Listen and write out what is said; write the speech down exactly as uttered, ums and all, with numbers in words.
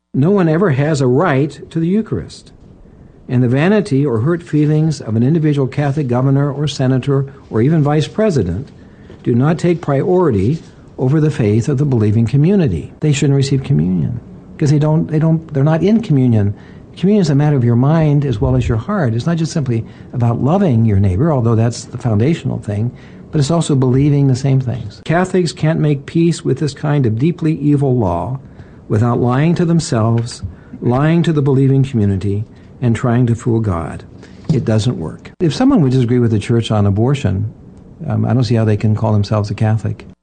No one ever has a right to the Eucharist. And the vanity or hurt feelings of an individual Catholic governor or senator or even vice president do not take priority over the faith of the believing community. They shouldn't receive communion because they don't, they don't, they're not in communion. Communion is a matter of your mind as well as your heart. It's not just simply about loving your neighbor, although that's the foundational thing, but it's also believing the same things. Catholics can't make peace with this kind of deeply evil law without lying to themselves, lying to the believing community, and trying to fool God. It doesn't work. If someone would disagree with the church on abortion, um, I don't see how they can call themselves a Catholic.